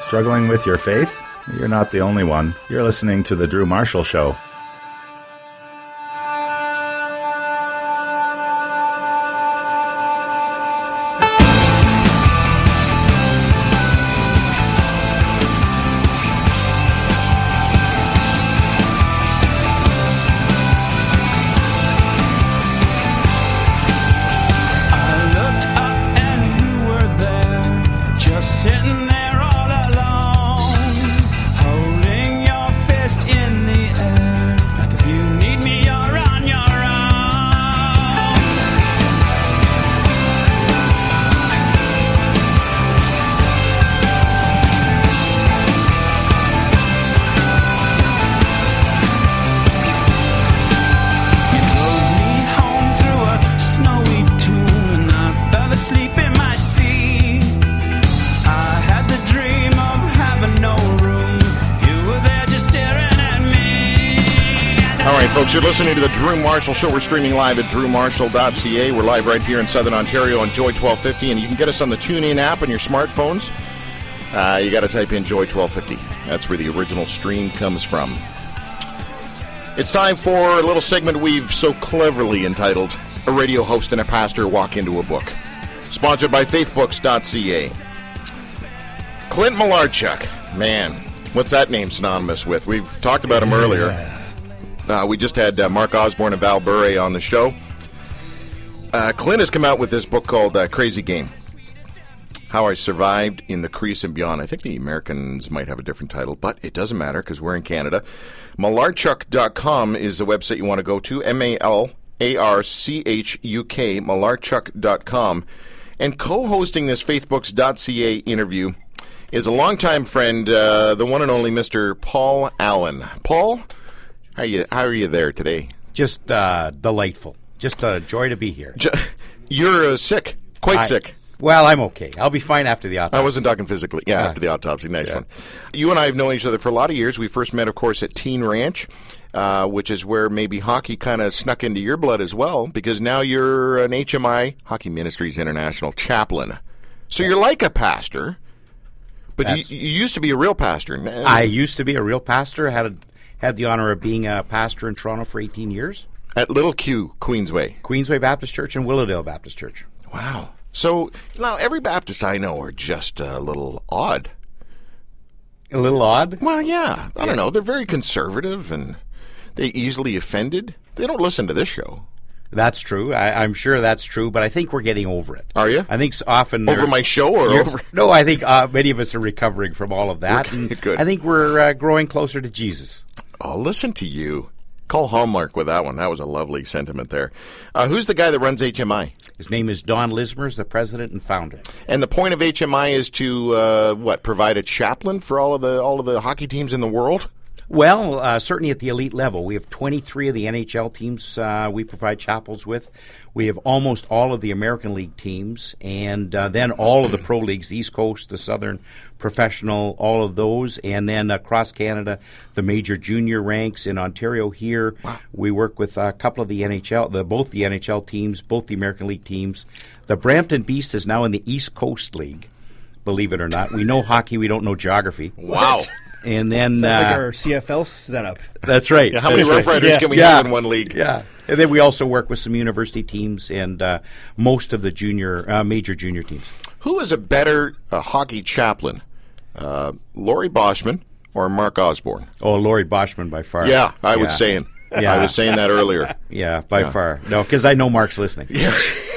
Struggling with your faith? You're not the only one. You're listening to The Drew Marshall Show. Folks, you're listening to The Drew Marshall Show. We're streaming live at drewmarshall.ca. We're live right here in Southern Ontario on Joy 1250, and you can get us on the TuneIn app on your smartphones. You got to type in Joy 1250. That's where the original stream comes from. It's time for a little segment we've so cleverly entitled A Radio Host and a Pastor Walk Into a Book. Sponsored by faithbooks.ca. Clint Malarchuk. Man, what's that name synonymous with? We've talked about him earlier. We just had Mark Osborne and Val Burre on the show. Clint has come out with this book called Crazy Game. How I Survived in the Crease and Beyond. I think the Americans might have a different title, but it doesn't matter because we're in Canada. Malarchuk.com is the website you want to go to. Malarchuk, Malarchuk.com. And co-hosting this faithbooks.ca interview is a longtime friend, the one and only Mr. Paul Allen. Paul, how are you there today? Just delightful. Just a joy to be here. You're sick. Quite sick. Well, I'm okay. I'll be fine after the autopsy. I wasn't talking physically. Yeah, after the autopsy. Nice one. You and I have known each other for a lot of years. We first met, of course, at Teen Ranch, which is where maybe hockey kind of snuck into your blood as well, because now you're an HMI, Hockey Ministries International chaplain. So you're like a pastor, but you used to be a real pastor. I used to be a real pastor. Had the honor of being a pastor in Toronto for 18 years. At Little Q, Queensway. Queensway Baptist Church and Willowdale Baptist Church. Wow. So, now, every Baptist I know are just a little odd. A little odd? Well, yeah. I don't know. They're very conservative and they easily offended. They don't listen to this show. That's true. I'm sure that's true, but I think we're getting over it. Are you? I think often... Over my show or over... No, I think many of us are recovering from all of that. Good. I think we're growing closer to Jesus. Oh, listen to you. Call Hallmark with that one. That was a lovely sentiment there. Who's the guy that runs HMI? His name is Don Lismer, the president and founder. And the point of HMI is to, provide a chaplain for all of the hockey teams in the world? Well, certainly at the elite level. We have 23 of the NHL teams we provide chapels with. We have almost all of the American League teams, and then all of the pro leagues, the East Coast, the Southern Professional, all of those, and then across Canada, the major junior ranks in Ontario here. Wow. We work with a couple of the NHL, both the NHL teams, both the American League teams. The Brampton Beast is now in the East Coast League, believe it or not. We know hockey, we don't know geography. Wow. And then sounds like our CFL setup. That's right. Yeah, how many Rough Riders can we have in one league? Yeah. And then we also work with some university teams and most of the major junior teams. Who is a better hockey chaplain, Laurie Boschman or Mark Osborne? Oh, Laurie Boschman by far. Yeah, I was saying. Yeah. I was saying that earlier. Yeah, by far. No, because I know Mark's listening. Yeah.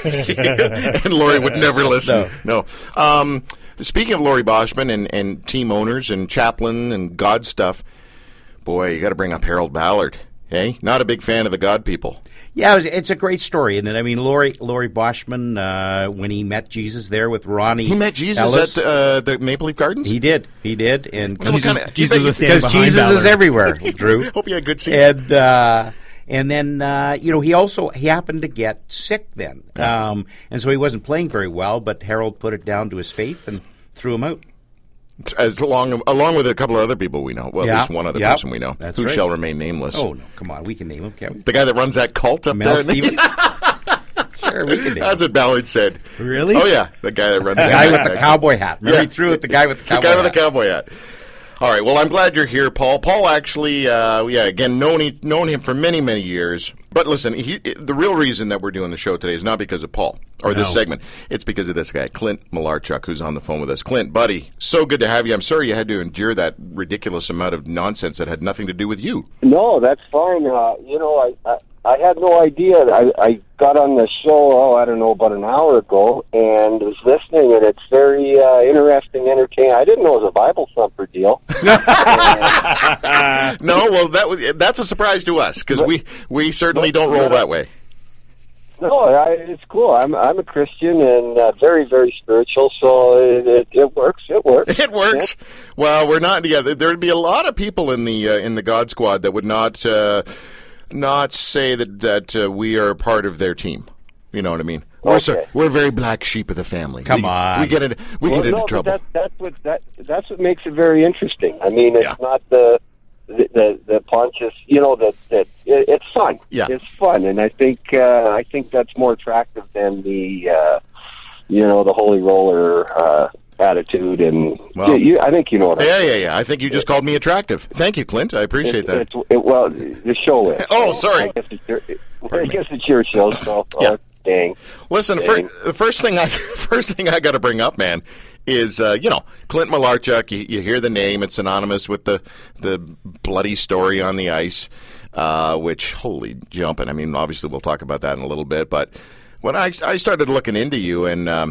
And Laurie would never listen. No. Speaking of Laurie Boschman and team owners and chaplain and God stuff, boy, you got to bring up Harold Ballard. Hey, not a big fan of the God people. Yeah, it's a great story, and I mean, Laurie Boschman, when he met Jesus there with Ronnie, he met Jesus Ellis, at the Maple Leaf Gardens. He did, and Jesus was standing behind Jesus Ballard. is everywhere. Drew, hope you had good seats. And then he happened to get sick then, and so he wasn't playing very well. But Harold put it down to his faith and threw him out. Along with a couple of other people we know. Well, at least one other person we know. That's who shall remain nameless. Oh, no, come on. We can name him, can't we? The guy that runs that cult up Mel there. Stevens. Sure, we can do That's what Ballard said. Really? Oh, yeah. The guy that runs the guy with the cowboy hat. Remember he threw at the guy with the cowboy hat. The guy with the cowboy hat. All right. Well, I'm glad you're here, Paul. Paul actually, again, known him for many, many years. But listen, the real reason that we're doing the show today is not because of Paul or this segment. It's because of this guy, Clint Malarchuk, who's on the phone with us. Clint, buddy, so good to have you. I'm sorry you had to endure that ridiculous amount of nonsense that had nothing to do with you. No, that's fine. I had no idea. I got on the show, I don't know, about an hour ago, and was listening, and it's very interesting, entertaining. I didn't know it was a Bible thumper deal. No, well, that's a surprise to us, because we certainly don't roll that way. No, it's cool. I'm a Christian and very, very spiritual, so it works. It works. It works. Yeah. Well, we're not. Yeah, there'd be a lot of people in the God Squad that would not say that we are part of their team. You know what I mean? Okay. We're a very black sheep of the family. Come on, we get into trouble. That's what makes it very interesting. I mean, it's not the Pontius. That it's fun. Yeah, it's fun, and I think that's more attractive than the the holy roller attitude. And I think you know what. Yeah. I think you just called me attractive. Thank you, Clint. I appreciate that. Well, the show is. Oh, sorry. I guess it's your show. So dang. Listen, the first thing I got to bring up, man, is Clint Malarchuk. You hear the name; it's synonymous with the bloody story on the ice, which holy jumping. I mean, obviously we'll talk about that in a little bit. But when I started looking into you and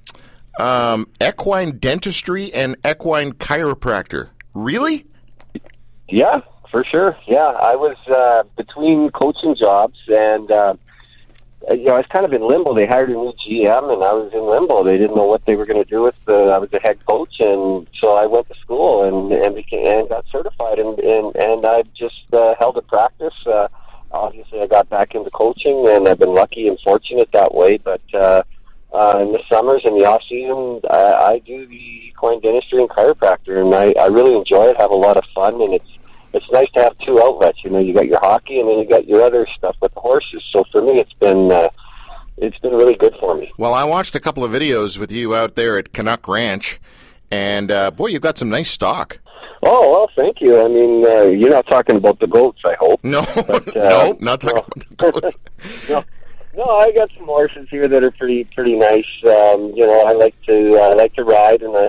equine dentistry and equine chiropractor, really? Yeah, for sure. Yeah, I was between coaching jobs and. I was kind of in limbo. They hired a new GM, and I was in limbo. They didn't know what they were going to do with I was a head coach, and so I went to school and got certified, and I just held a practice. Obviously, I got back into coaching, and I've been lucky and fortunate that way. But in the summers and the off season, I do the equine dentistry and chiropractor, and I really enjoy it. Have a lot of fun, and it's nice to have two outlets. You got your hockey, and then you got your other stuff with the horses. So for me, it's been really good for me. Well, I watched a couple of videos with you out there at Canuck Ranch, and boy, you've got some nice stock. Oh, well, thank you. I mean, you're not talking about the goats, I hope. No, no, not talking about the goats. No, I got some horses here that are pretty nice. I like to ride, and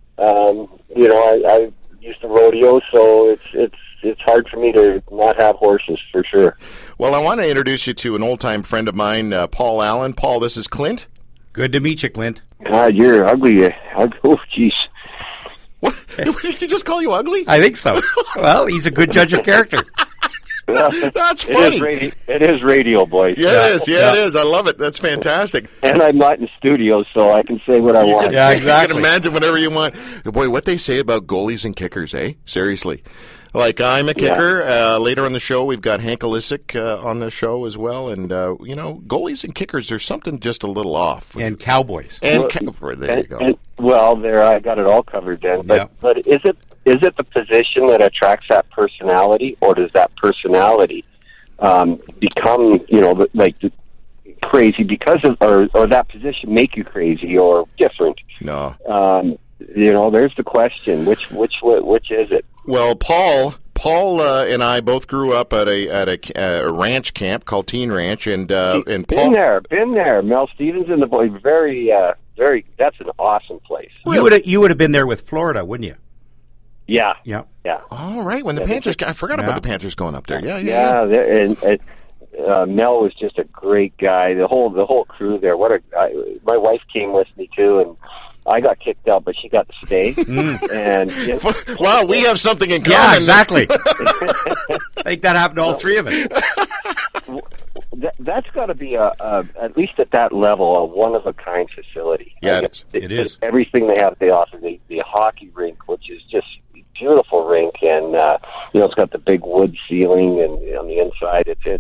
I used to rodeo, so it's hard for me to not have horses, for sure. Well, I want to introduce you to an old-time friend of mine, Paul Allen. Paul, this is Clint. Good to meet you, Clint. God, you're ugly. Oh, jeez. What? Did he just call you ugly? I think so. Well, he's a good judge of character. That's funny. It is radio, boys. Yeah, it is. Yeah, it is. I love it. That's fantastic. And I'm not in studio, so I can say what I want. Yeah, exactly. You can imagine whatever you want. Boy, what they say about goalies and kickers, eh? Seriously. Like, I'm a kicker. Yeah. Later on the show, we've got Hank Olisic on the show as well. And, goalies and kickers, there's something just a little off. And cowboys. There you go. There, I got it all covered then. But is it the position that attracts that personality, or does that personality become, crazy because of, or that position make you crazy or different? No. There's the question. Which is it? Well, Paul and I both grew up at a ranch camp called Teen Ranch, and Paul been there. Mel Stevens and the boy, very. That's an awesome place. You would have been there with Florida, wouldn't you? Yeah. All right. When the Panthers, I forgot about the Panthers going up there. Yeah. And Mel was just a great guy. The whole crew there. My wife came with me too, and I got kicked out, but she got to stay. And wow, we have something in common. Yeah, exactly. I think that happened to all three of us. That's got to be at least at that level, a one-of-a-kind facility. Yeah, it is. Everything they have, they offer. The hockey rink, which is just a beautiful rink, and it's got the big wood ceiling, and on the inside,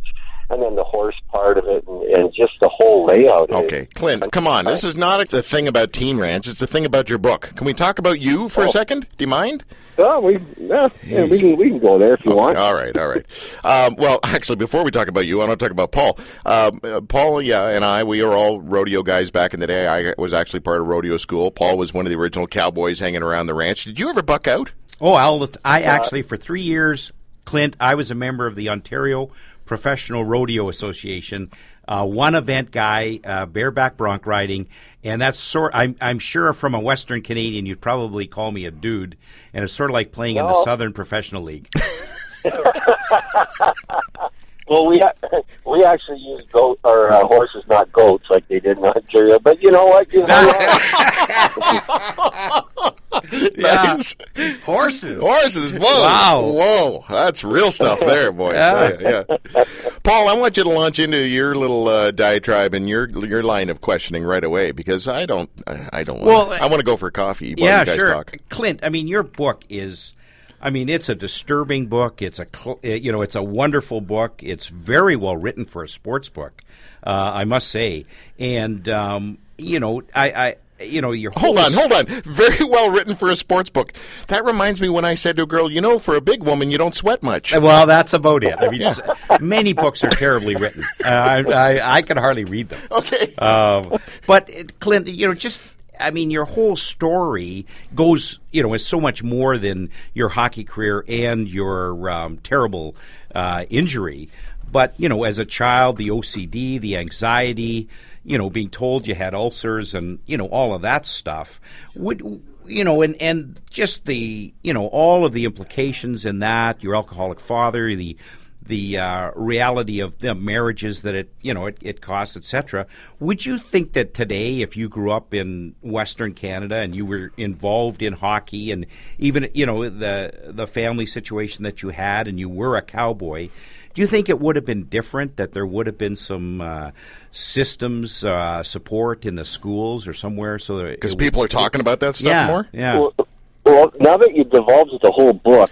and then the horse part of it, and just the whole layout. Okay, Clint, come on. This is not the thing about Teen Ranch. It's the thing about your book. Can we talk about you for a second? Do you mind? Oh, we can go there if you want. All right. Well, actually, before we talk about you, I want to talk about Paul. Paul, and I, we are all rodeo guys back in the day. I was actually part of rodeo school. Paul was one of the original cowboys hanging around the ranch. Did you ever buck out? Oh, I actually, for 3 years, Clint, I was a member of the Ontario Professional Rodeo Association, one event guy, bareback bronc riding, and that's I'm sure from a Western Canadian, you'd probably call me a dude, and it's sort of like playing in the Southern Professional League. Well, we actually use horses, not goats, like they did in Ontario. But you know what? Nice. Horses. Whoa. Wow. Whoa. That's real stuff there, boy. Yeah. Paul, I want you to launch into your little diatribe and your line of questioning right away, because I don't want I want to go for coffee while you guys talk. Clint, I mean, your book is, it's a disturbing book. It's it's a wonderful book. It's very well written for a sports book, I must say. And your hold on. Very well written for a sports book. That reminds me when I said to a girl, for a big woman, you don't sweat much. Well, that's about it. I mean, many books are terribly written. I can hardly read them. Okay. But Clint, your whole story goes, is so much more than your hockey career and your terrible injury. But, as a child, the OCD, the anxiety, being told you had ulcers and, all of that stuff, and just the, all of the implications in that, your alcoholic father, the reality of the marriages that it costs, etc. Would you think that today, if you grew up in Western Canada and you were involved in hockey and even the family situation that you had and you were a cowboy, do you think it would have been different, that there would have been some systems support in the schools or somewhere? Because people are talking about that stuff more? Yeah. Well, now that you've divulged the whole book,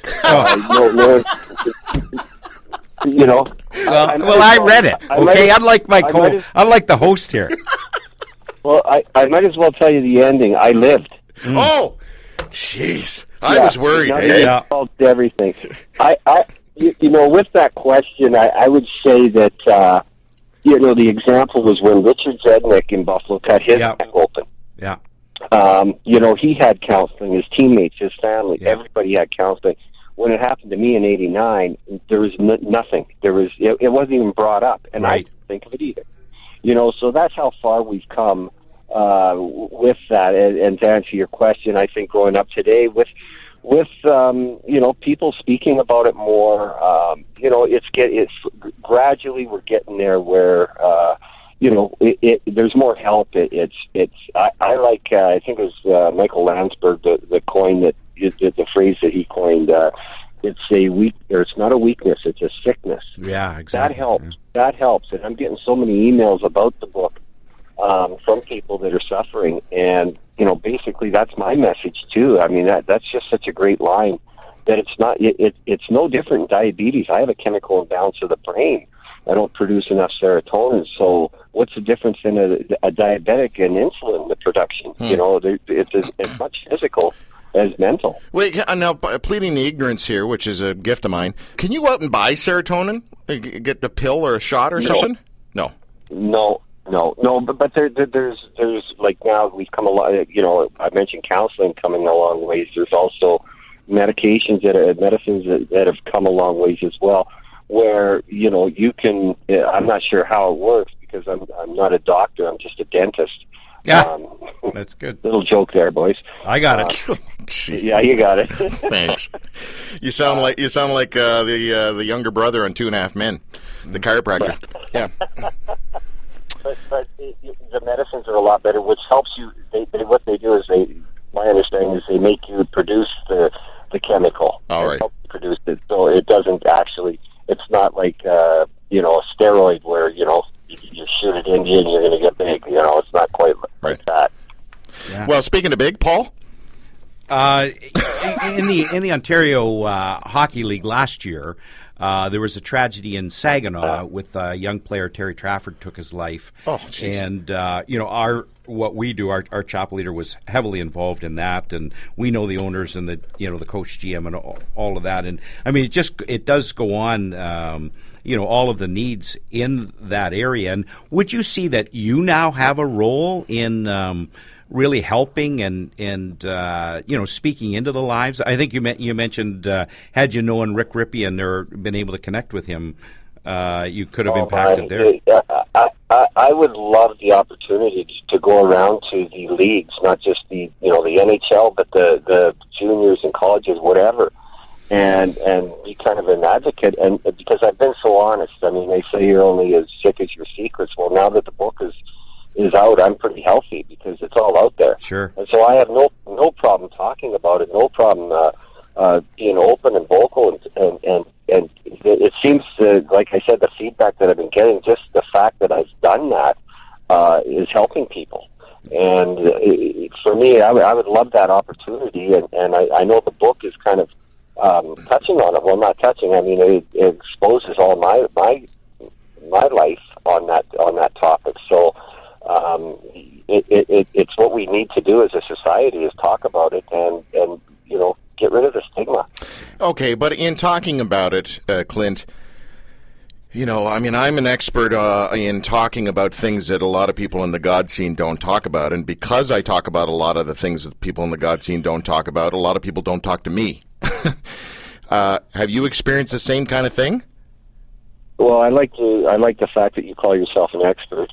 I read it. Okay, unlike unlike the host here. Well, I might as well tell you the ending. I lived. Oh, jeez, I was worried. Everything. With that question, I would say that the example was when Richard Zednick in Buffalo cut his neck open. Yeah. He had counseling. His teammates, his family, everybody had counseling. When it happened to me in '89, there was nothing. It wasn't even brought up, and I didn't think of it either. So that's how far we've come with that. And to answer your question, I think growing up today with people speaking about it more, it's gradually we're getting there where there's more help. I think it was Michael Landsberg that coined it. The phrase that he coined, it's not a weakness, it's a sickness. Yeah, exactly. That helps. And I'm getting so many emails about the book from people that are suffering. And, basically that's my message too. I mean, that's just such a great line that it's no different in diabetes. I have a chemical imbalance of the brain. I don't produce enough serotonin. So what's the difference in a diabetic and insulin, the production? It's as much physical as mental. Wait, now, pleading the ignorance here, which is a gift of mine, can you go out and buy serotonin? Get the pill or a shot or something? No. But there's like now we've come a lot. I mentioned counseling coming a long ways. There's also medicines that have come a long ways as well, where you can. I'm not sure how it works because I'm not a doctor. I'm just a dentist. Yeah, that's good. Little joke there, boys. I got it. Yeah, you got it. Thanks. You sound like the younger brother on 2.5 Men, the chiropractor. Yeah. But the medicines are a lot better, which helps you. What they do is my understanding is they make you produce the chemical. All right. Help you produce it, so it doesn't actually. It's not like a steroid where you shoot it in you and you're going to get big. It's not quite like that. Yeah. Well, speaking of big, Paul. In the Ontario Hockey League last year, There was a tragedy in Saginaw with a young player, Terry Trafford, took his life. Oh, geez. And what we do, our chapel leader was heavily involved in that, and we know the owners and the coach GM and all of that. And I mean, it does go on. All of the needs in that area. And would you see that you now have a role in really helping and speaking into the lives? I think you mentioned had you known Rick Ripien or been able to connect with him, you could have impacted there. I would love the opportunity to go around to the leagues, not just the NHL, but the juniors and colleges, whatever, and be kind of an advocate. And because I've been so honest, I mean, they say you're only as sick as your secrets. Well, now that the book is out, I'm pretty healthy because it's all out there. Sure. And so I have no problem talking about it, no problem being open and vocal, and it seems to, like I said, the feedback that I've been getting, just the fact that I've done that is helping people. And for me, I would love that opportunity, and I know the book is kind of touching on it. Well, not touching. I mean, it exposes all my life on that topic. So it's what we need to do as a society is talk about it and get rid of the stigma. Okay, but in talking about it, Clint, I mean, I'm an expert in talking about things that a lot of people in the God scene don't talk about, and because I talk about a lot of the things that people in the God scene don't talk about, a lot of people don't talk to me. Have you experienced the same kind of thing? Well, I like the fact that you call yourself an expert.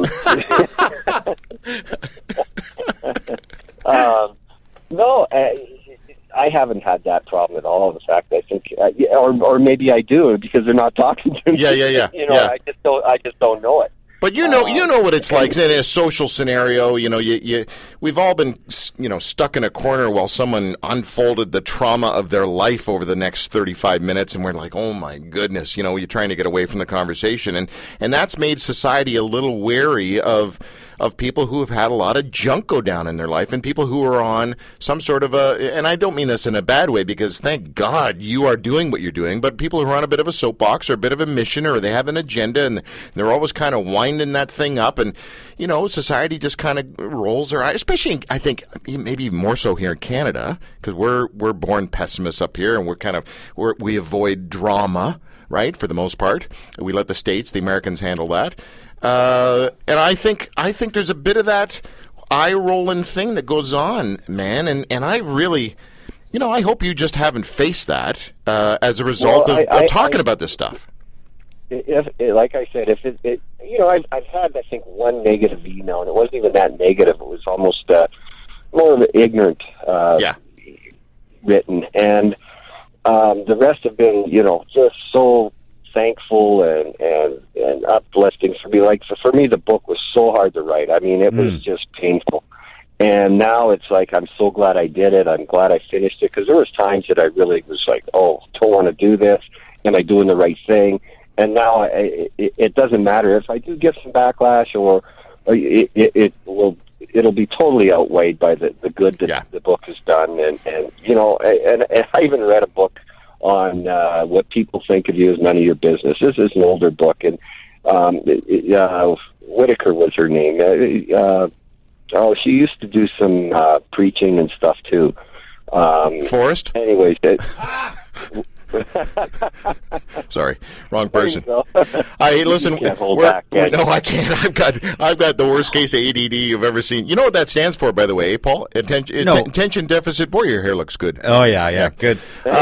No, I haven't had that problem at all. In fact, I think, or maybe I do because they're not talking to me. Yeah. I just don't know it. But you know what it's like in a social scenario. We've all been stuck in a corner while someone unfolded the trauma of their life over the next 35 minutes, and we're like, oh my goodness, you're trying to get away from the conversation, and that's made society a little wary of people who have had a lot of junk go down in their life, and people who are on some sort of and I don't mean this in a bad way, because thank God you are doing what you're doing, but people who are on a bit of a soapbox or a bit of a mission, or they have an agenda, and they're always kind of winding that thing up, and society just kind of rolls their eyes, especially I think maybe more so here in Canada, because we're born pessimists up here, and we avoid drama, right, for the most part. We let the Americans handle that. And I think there's a bit of that eye-rolling thing that goes on, man, and I really, I hope you just haven't faced that as a result of talking about this stuff. Like I said, I've had, I think, one negative email, and it wasn't even that negative. It was almost more of an ignorant written, and the rest have been, just so thankful and uplifting for me. Like for me, the book was so hard to write. I mean, it was just painful. And now it's like I'm so glad I did it. I'm glad I finished it, because there was times that I really was like, oh, don't want to do this. Am I doing the right thing? And now it doesn't matter if I do get some backlash, or it'll be totally outweighed by the good that the book has done. And I even read a book on what people think of you is none of your business. This is an older book, and Whitaker was her name. She used to do some preaching and stuff too. Forrest? Anyways, sorry, wrong person. Listen. You can't hold back, no, I can't. I've got the worst case of ADD you've ever seen. You know what that stands for, by the way, Paul? Attention deficit. Boy, your hair looks good. Oh yeah, good.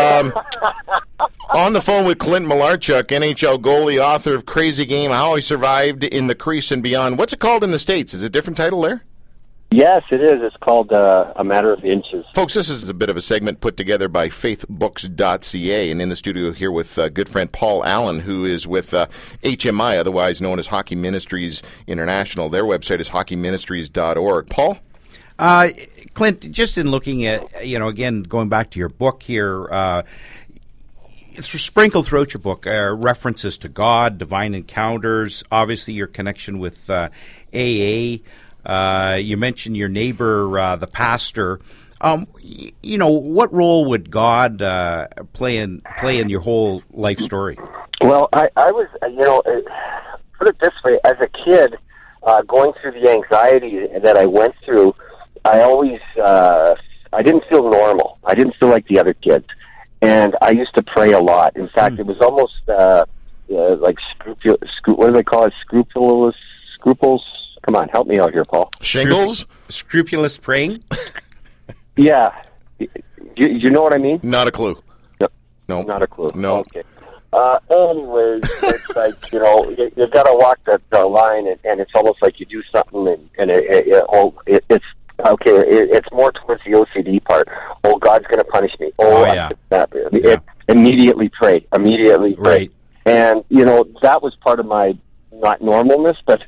On the phone with Clint Malarchuk, NHL goalie, author of Crazy Game: How I Survived in the Crease and Beyond. What's it called in the States? Is it a different title there? Yes, it is. It's called A Matter of Inches. Folks, this is a bit of a segment put together by faithbooks.ca, and in the studio here with good friend Paul Allen, who is with HMI, otherwise known as Hockey Ministries International. Their website is hockeyministries.org. Paul? Clint, just in looking at, again, going back to your book here, sprinkled throughout your book references to God, divine encounters, obviously your connection with AA. You mentioned your neighbor, the pastor. What role would God play in your whole life story? Well, I was, put it this way, as a kid, going through the anxiety that I went through, I always, I didn't feel normal. I didn't feel like the other kids. And I used to pray a lot. In fact, it was almost like what do they call it? Scruples? Come on, help me out here, Paul. Shingles? Scrupulous praying? Yeah. You know what I mean? Not a clue. No. Not a clue. No. Okay. Anyways, it's like, you got to walk the line, and it's almost like you do something, and it's okay. It's more towards the OCD part. Oh, God's going to punish me. Yeah. Immediately pray. Right. And that was part of my not normalness, but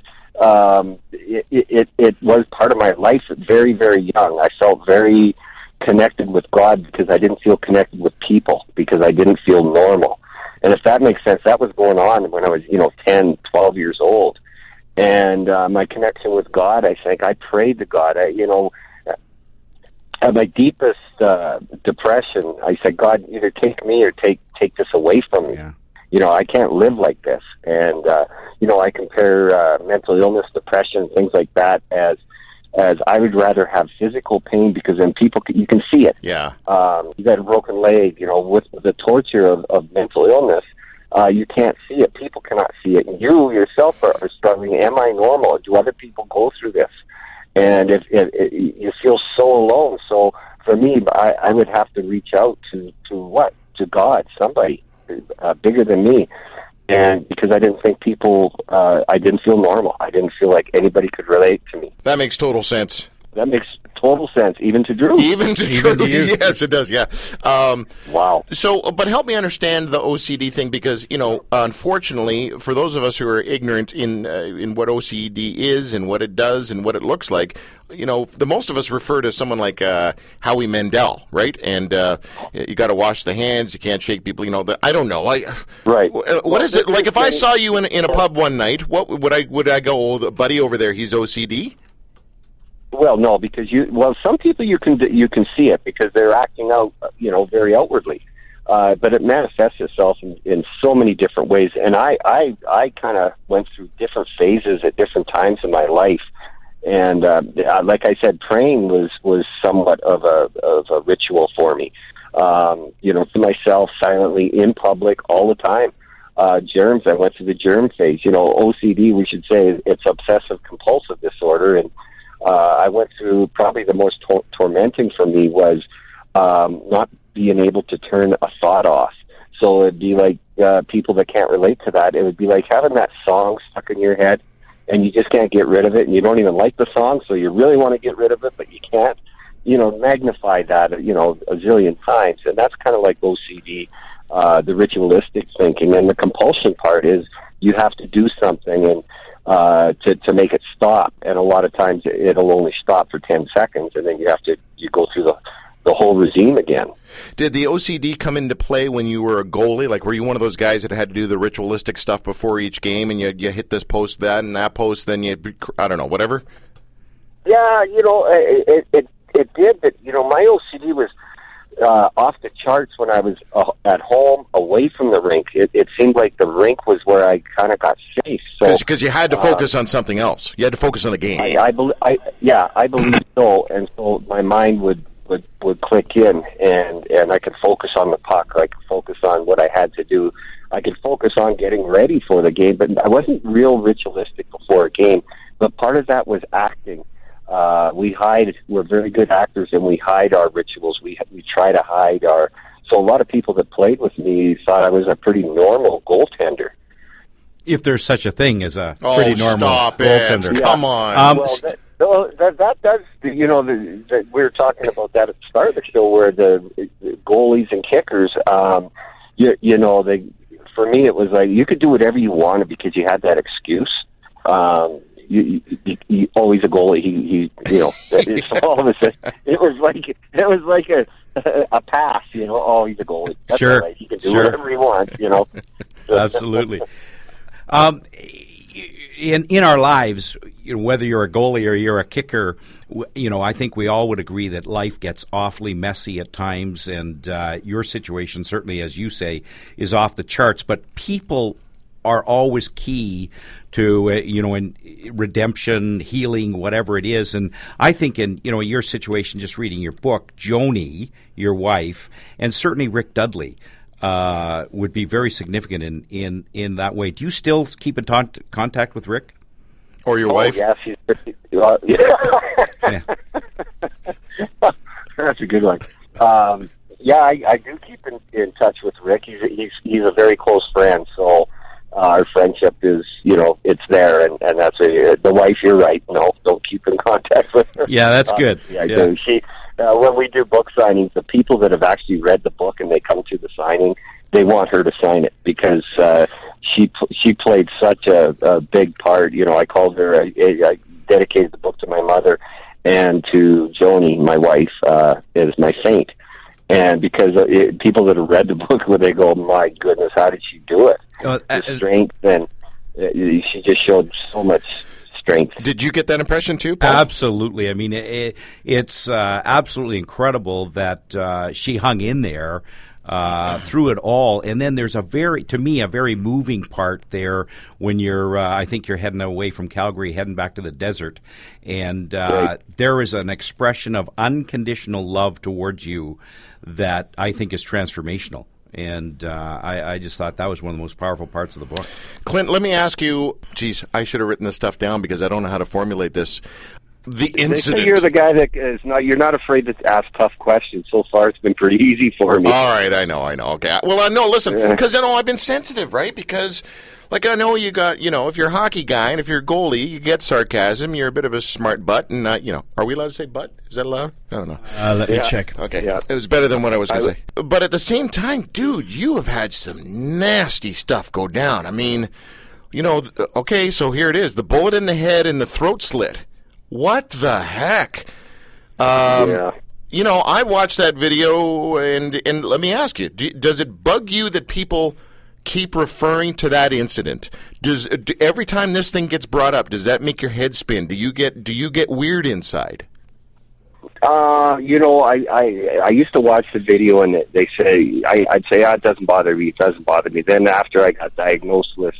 it was part of my life. Very, very young, I felt very connected with God because I didn't feel connected with people because I didn't feel normal. And if that makes sense, that was going on when I was 10, 12 years old. And my connection with God, I think, I prayed to God. At my deepest depression, I said, God, either take me or take this away from me. Yeah. I can't live like this. And, I compare mental illness, depression, things like that as I would rather have physical pain because then you can see it. Yeah. You got a broken leg, with the torture of mental illness. You can't see it. People cannot see it. You yourself are struggling. Am I normal? Do other people go through this? And if you feel so alone. So for me, I would have to reach out to God, somebody bigger than me. And because I didn't think I didn't feel normal. I didn't feel like anybody could relate to me. That makes total sense. That makes total sense, even to Drew. Even to Drew, yes, it does, yeah. Wow. So, but help me understand the OCD thing because, unfortunately, for those of us who are ignorant in what OCD is and what it does and what it looks like, the most of us refer to someone like Howie Mandel, right? And you got to wash the hands, you can't shake people, I don't know. Right. What is it? Like if I saw you in a pub one night, what would I go, the buddy over there, he's OCD? Well, no, because some people you can see it because they're acting out, very outwardly, but it manifests itself in so many different ways. And I kind of went through different phases at different times in my life, and like I said, praying was somewhat of a ritual for me, to myself silently in public all the time. Germs, I went through the germ phase. OCD, we should say, it's obsessive compulsive disorder, and I went through probably the most tormenting for me was not being able to turn a thought off. So it'd be like people that can't relate to that. It would be like having that song stuck in your head, and you just can't get rid of it, and you don't even like the song, so you really want to get rid of it, but you can't. Magnify that, a zillion times, and that's kind of like OCD, the ritualistic thinking, and the compulsion part is you have to do something and to make it stop, and a lot of times it'll only stop for 10 seconds, and then you go through the whole regime again. Did the OCD come into play when you were a goalie? Like, were you one of those guys that had to do the ritualistic stuff before each game, and you hit this post, that, and that post, then I don't know, whatever? Yeah, it did, but, my OCD was off the charts when I was at home, away from the rink. It seemed like the rink was where I kind of got safe. Because you had to focus on something else. You had to focus on the game. I believe so. And so my mind would click in, and I could focus on the puck. I could focus on what I had to do. I could focus on getting ready for the game. But I wasn't real ritualistic before a game. But part of that was acting. We're very good actors, and we hide our rituals. We try to hide so a lot of people that played with me thought I was a pretty normal goaltender. If there's such a thing as a pretty normal goaltender. Yeah. Come on. That does, we were talking about that at the start of the show where the goalies and kickers, for me it was like you could do whatever you wanted because you had that excuse. He always a goalie. He all of a sudden it was like a pass. Oh, he's a goalie. That's sure, all right. He can do whatever he wants. Absolutely. In our lives, whether you're a goalie or you're a kicker, I think we all would agree that life gets awfully messy at times, and your situation, certainly, as you say, is off the charts. But people are always key to, in redemption, healing, whatever it is. And I think in your situation, just reading your book, Joni, your wife, and certainly Rick Dudley would be very significant in that way. Do you still keep in contact with Rick? Or your wife? Yeah, she's pretty, Yeah. That's a good one. I do keep in touch with Rick. He's a very close friend, so our friendship is, it's there, and that's the wife. You're right. No, don't keep in contact with her. Yeah, that's good. I do. She, when we do book signings, the people that have actually read the book and they come to the signing, they want her to sign it because she played such a big part. I called her. I dedicated the book to my mother and to Joni, my wife, is my saint. And because people that have read the book, when they go, "My goodness, how did she do it?" The strength, and she just showed so much strength. Did you get that impression too, Paul? Absolutely. I mean, it's absolutely incredible that she hung in there through it all. And then there's a very moving part there when you're, I think you're heading away from Calgary, heading back to the desert. And there is an expression of unconditional love towards you that I think is transformational. And I just thought that was one of the most powerful parts of the book. Clint, let me ask you, geez, I should have written this stuff down because I don't know how to formulate this. The incident. They say you're the guy that is not. You're not afraid to ask tough questions. So far, it's been pretty easy for me. All right, I know. Okay. Well, no, listen, because I've been sensitive, right? Because, I know you got, if you're a hockey guy and if you're a goalie, you get sarcasm. You're a bit of a smart butt, and are we allowed to say butt? Is that allowed? I don't know. Let me check. Okay, it was better than what I was going to say. But at the same time, dude, you have had some nasty stuff go down. I mean, okay, so here it is: the bullet in the head and the throat slit. What the heck? I watched that video, and let me ask you, does it bug you that people keep referring to that incident? Every time this thing gets brought up, does that make your head spin? Do you get weird inside? I used to watch the video, and they say, I'd say, it doesn't bother me, Then after I got diagnosed with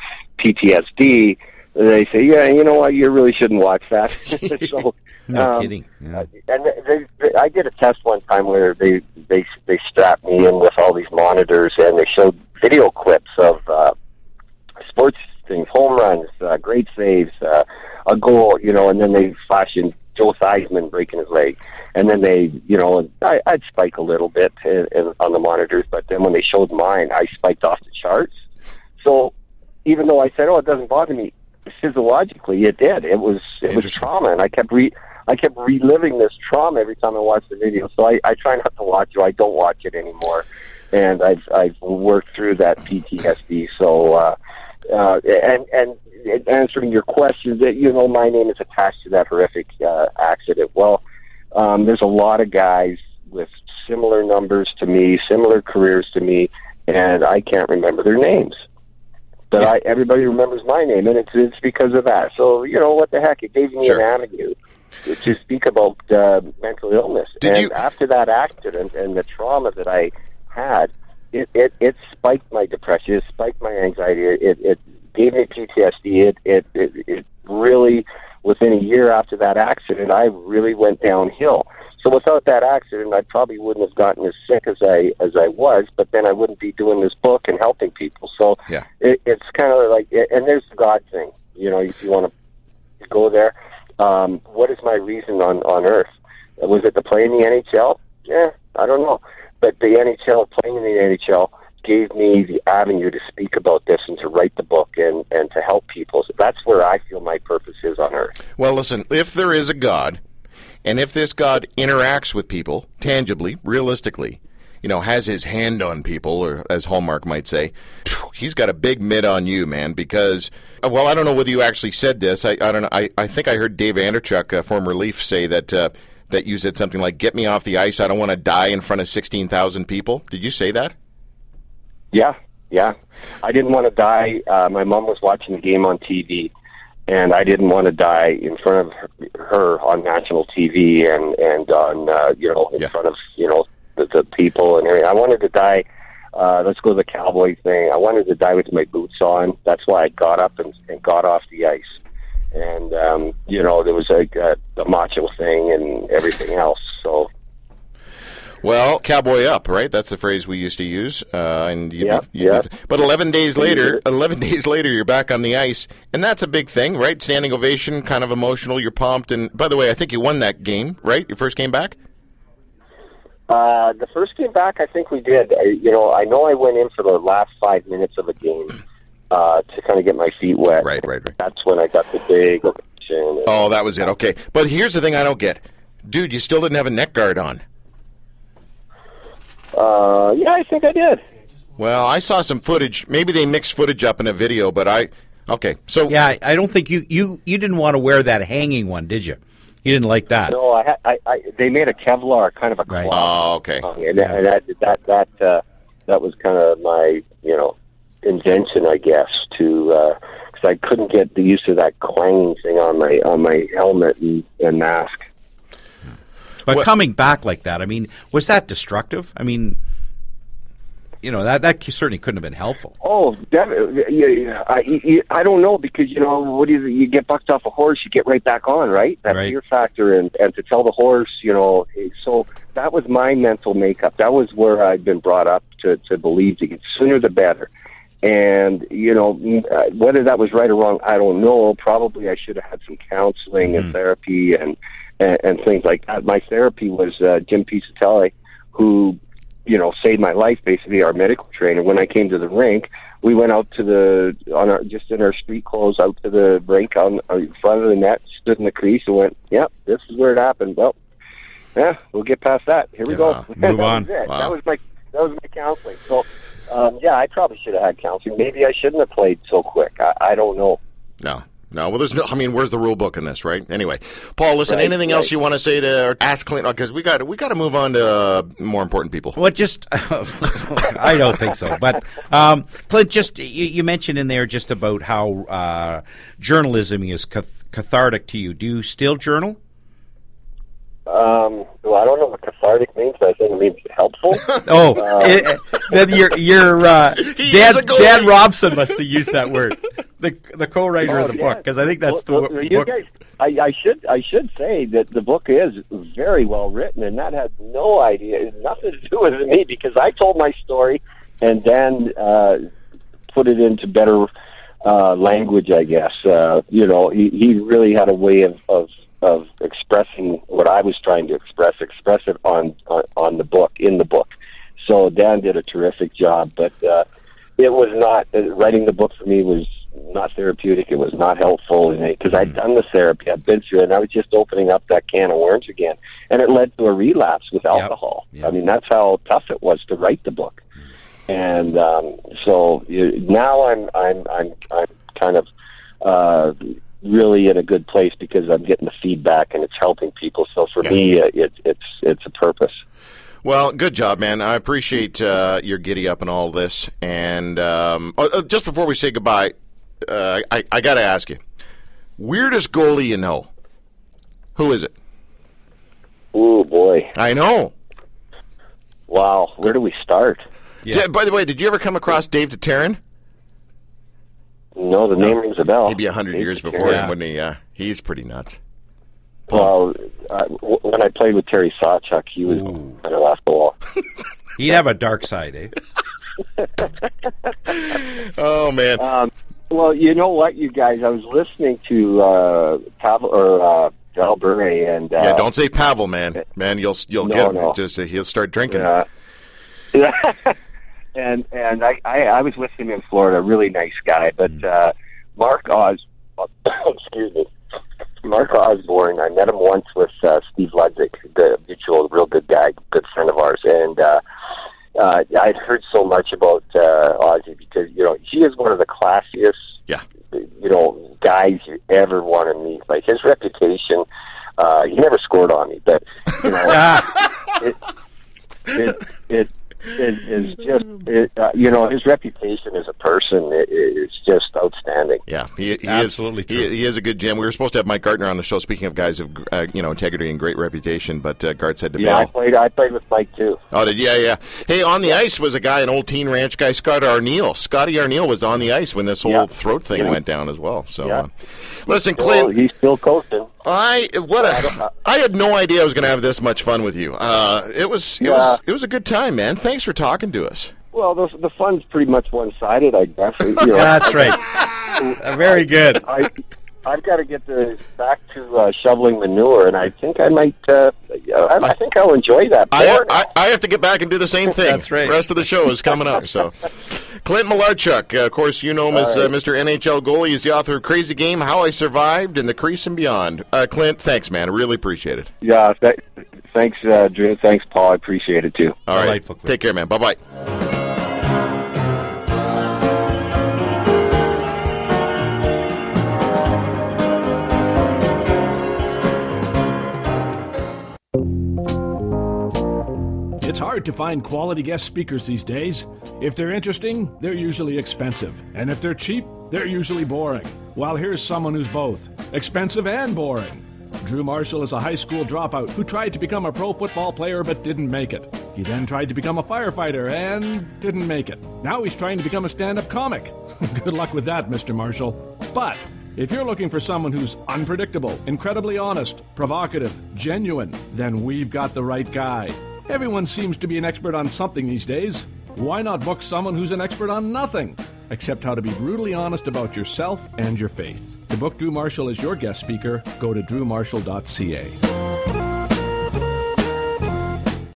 PTSD, they say, you know what, you really shouldn't watch that. So, no kidding. Yeah. And I did a test one time where they strapped me in with all these monitors, and they showed video clips of sports things, home runs, great saves, a goal, and then they flash in Joe Theismann breaking his leg. And then they, I'd spike a little bit on the monitors, but then when they showed mine, I spiked off the charts. So even though I said, it doesn't bother me, physiologically it did. It was trauma, and I kept reliving this trauma every time I watched the video. So I try not to watch it. I don't watch it anymore, and I've worked through that PTSD. So and answering your question, that my name is attached to that horrific accident. Well, there's a lot of guys with similar numbers to me, similar careers to me, and I can't remember their names. But everybody remembers my name, and it's because of that. So, what the heck? It gave me an avenue to speak about mental illness. After that accident and the trauma that I had, it spiked my depression. It spiked my anxiety. It gave me PTSD. It really, within a year after that accident, I really went downhill. So without that accident, I probably wouldn't have gotten as sick as I was, but then I wouldn't be doing this book and helping people. So it's kind of like, and there's the God thing, if you want to go there. What is my reason on earth? Was it to play in the NHL? Yeah, I don't know. But the NHL, playing in the NHL, gave me the avenue to speak about this and to write the book and to help people. So that's where I feel my purpose is on earth. Well, listen, if there is a God, and if this God interacts with people tangibly, realistically, has his hand on people, or as Hallmark might say, he's got a big mitt on you, man, because, I don't know whether you actually said this. I don't know. I think I heard Dave Anderchuk, former Leaf, say that you said something like, "Get me off the ice. I don't want to die in front of 16,000 people." Did you say that? Yeah. I didn't want to die. My mom was watching the game on TV, and I didn't want to die in front of her on national TV and on in front of the people and everything. I wanted to die. Let's go to the cowboy thing. I wanted to die with my boots on. That's why I got up and got off the ice. And there was a macho thing and everything else. So. Well, cowboy up, right? That's the phrase we used to use. But 11 days later, you're back on the ice, and that's a big thing, right? Standing ovation, kind of emotional. You're pumped, and by the way, I think you won that game, right? Your first game back. The first game back, I think we did. I know I went in for the last 5 minutes of a game to kind of get my feet wet. Right. That's when I got the big ovation. Oh, that was it. Okay, but here's the thing I don't get, dude. You still didn't have a neck guard on. Yeah, I think I did. Well, I saw some footage. Maybe they mixed footage up in a video, but I don't think you didn't want to wear that hanging one, did you? You didn't like that. No, I they made a Kevlar kind of a cloth. Oh, okay. And that was kind of my invention, I guess, to because I couldn't get the use of that clanging thing on my helmet and mask. But coming back like that, I mean, was that destructive? I mean, that certainly couldn't have been helpful. Oh, I don't know, because what is it? You get bucked off a horse, you get right back on, right? That fear factor, and to tell the horse, so that was my mental makeup. That was where I'd been brought up to believe the sooner the better. And whether that was right or wrong, I don't know. Probably I should have had some counseling and therapy and things like that. My therapy was Jim Piscitelli, who saved my life, basically, our medical trainer. When I came to the rink, we went out to just in our street clothes out to the rink on front of the net, stood in the crease, and went, "Yep, this is where it happened." Well, yeah, we'll get past that. Here we go. Move on. Wow. That was my counseling. So, I probably should have had counseling. Maybe I shouldn't have played so quick. I don't know. No. Well, where's the rule book in this, right? Anyway, Paul, listen, anything else you want to say to or ask Clint? Because we got to move on to more important people. Well, I don't think so. But Clint, just you mentioned in there just about how journalism is cathartic to you. Do you still journal? Well, I don't know what cathartic means, but I think it means helpful. Then your Dan Robson must have used that word, the co-writer of the book, because I think that's the book. Guys, I should say that the book is very well written, and that has no idea. It has nothing to do with me, because I told my story and Dan put it into better language, I guess. He really had a way of expressing what I was trying to express it on the book, in the book. So Dan did a terrific job, but it was not, writing the book for me was not therapeutic. It was not helpful, because I'd done the therapy, I'd been through it, and I was just opening up that can of worms again. And it led to a relapse with alcohol. Yep. I mean, that's how tough it was to write the book. And now I'm kind of really in a good place, because I'm getting the feedback and it's helping people. So for me, it's a purpose. Well, good job, man. I appreciate your giddy up and all this. And just before we say goodbye, I got to ask you, weirdest goalie you know? Who is it? Oh boy, I know. Wow, where do we start? Yeah. By the way, did you ever come across Dave Tataryn? No, the name rings a bell. Maybe 100 years before him, wouldn't he? He's pretty nuts. Well, when I played with Terry Sawchuk, he was kind of off the wall. He'd have a dark side, eh? Oh, man. Well, you know what, you guys? I was listening to Val Bure, and don't say Pavel, man. Man, you'll get him. Just he'll start drinking. Yeah. And I was with him in Florida, really nice guy. But Mark Osborne, I met him once with Steve Ludwig, the mutual, real good guy, good friend of ours. And I'd heard so much about Ozzy, because he is one of the classiest, guys you ever want to meet. Like, his reputation, he never scored on me, but is just, his reputation as a person is just outstanding. Yeah, he Absolutely is. true. He is a good GM. We were supposed to have Mike Gartner on the show. Speaking of guys of integrity and great reputation, but Gart said to Yeah, Bill. I played with Mike too. Oh, yeah. Hey, on the ice was a guy, an old Teen Ranch guy, Scotty Arneal was on the ice when this whole throat thing went down as well. So, listen, Clint, he's still coaching. I had no idea I was going to have this much fun with you. It was a good time, man. Thanks for talking to us. Well, the fun's pretty much one-sided, I guess. That's right. Very good. I've got to get back to shoveling manure, and I think I might. I think I'll enjoy that. I have to get back and do the same thing. That's right. The rest of the show is coming up. So, Clint Malarchuk, of course, you know him as Mr. NHL Goalie. He's the author of Crazy Game, How I Survived, and The Crease and Beyond. Clint, thanks, man. I really appreciate it. Yeah, thanks, Drew. Thanks, Paul. I appreciate it too. All right, Delightful, Clint. take care, man. Bye-bye. It's hard to find quality guest speakers these days. If they're interesting, they're usually expensive. And if they're cheap, they're usually boring. Well, here's someone who's both expensive and boring. Drew Marshall is a high school dropout who tried to become a pro football player but didn't make it. He then tried to become a firefighter and didn't make it. Now he's trying to become a stand-up comic. Good luck with that, Mr. Marshall. But if you're looking for someone who's unpredictable, incredibly honest, provocative, genuine, then we've got the right guy. Everyone seems to be an expert on something these days. Why not book someone who's an expert on nothing, except how to be brutally honest about yourself and your faith? To book Drew Marshall as your guest speaker, go to drewmarshall.ca.